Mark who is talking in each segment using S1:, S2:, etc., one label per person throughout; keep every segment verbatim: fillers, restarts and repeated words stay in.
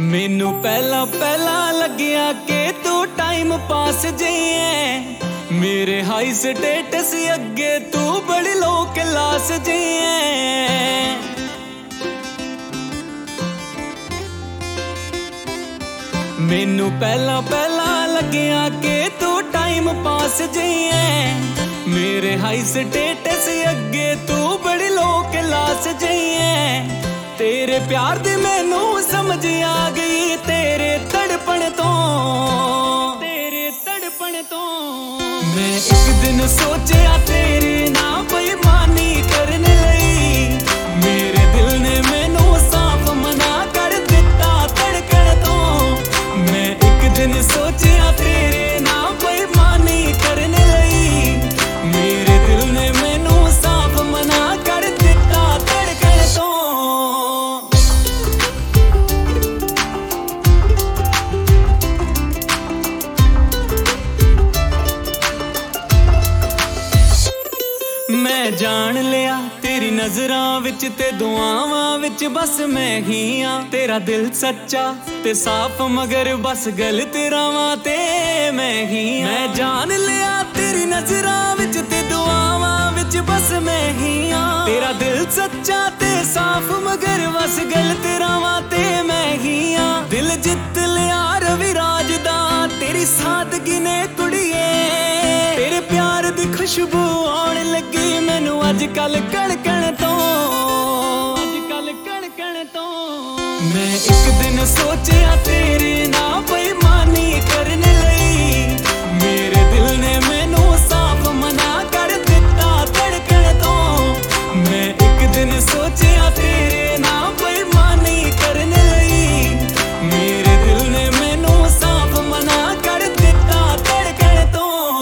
S1: मैनू पहला पहला लग्या के तू टाइम पास जिए मेरे हाई स्टेटस अगे तू बड़ी लो क्लास जिए। मैनू पहला पहला लग्या के तू टाइम पास जिए मेरे हाई स्टेटस अगे तू बड़ी लो क्लास जिए। तेरे प्यार दी मैनू समझ आ गई तेरे तड़पण तो तेरे तड़पण तो मैं एक दिन सोचा तेरे ना बेईमानी करने लई मेरे दिल ने मैनू साफ मना कर दिता धड़कन तो। मैं एक दिन सोचा तेरे ना बेईमानी करने लई मेरे दिल ने मैनू साफ मना कर दिता धड़कन तो। मैं जान लिया तेरी नजरां विच ते दुआवां विच बस मैं ही हां तेरा दिल सच्चा ते साफ मगर बस गलत रावां ते मैं ही हां। मैं जान लिया तेरी नजरां विच ते दुआवां विच बस मैं ही हां तेरा दिल सच्चा ते साफ मगर बस गलत रावां ते मैं ही हां। दिल जित लिया रवि राज दा तेरी सादगी ने कुड़िए तेरे प्यार दी खुशबू आउण लगी मैनू अजकल कणकण तो अजकल कणकण तो। मैं एक दिन सोचा तेरे ना बेईमानी करने लई मेरे दिल ने मैनू साफ मना कर दिता धड़कन तो। मैं एक दिन सोचा तेरे ना बेईमानी करने लई मेरे दिल ने मैनू साफ मना कर दिता धड़कन तो।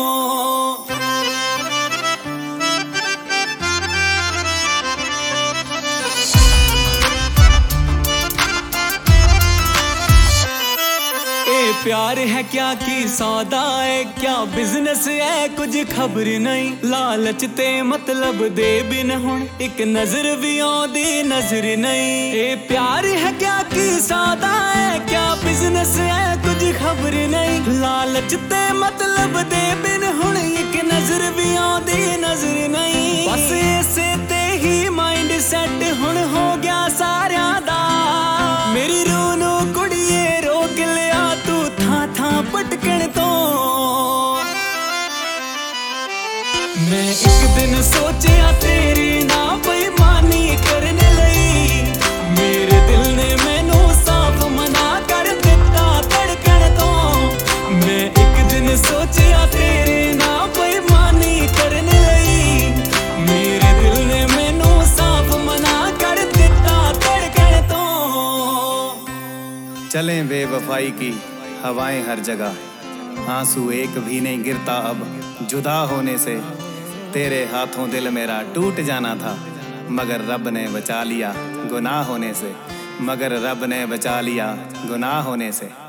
S1: प्यार है क्या की सौदा है क्या बिजनेस है कुछ खबर नहीं लालच ते मतलब दे बिन हुण एक नजर भी आउंदी नजर नहीं। ए प्यार है क्या की सौदा है क्या बिजनेस है कुछ खबर नहीं लालच ते मतलब दे बिन हुण एक नजर भी आउंदी नजर नहीं। बस इसे ते ही माइंड सेट हुण हो गया सारियां दा मेरी रूह नू कुड़िए रोक लिया तू था था भटकण तो। मैं एक दिन सोचा तेरे ना बेईमानी करने लई मेरे दिल ने मैनू साफ मना कर दिता धड़कन तो। मैं एक दिन सोचा तेरे ना बेईमानी करने लई मेरे दिल ने मैनू साफ मना कर दिता धड़कन तो।
S2: चलें बेवफाई की हवाएं हर जगह आंसू एक भी नहीं गिरता अब जुदा होने से। तेरे हाथों दिल मेरा टूट जाना था मगर रब ने बचा लिया गुनाह होने से मगर रब ने बचा लिया गुनाह होने से।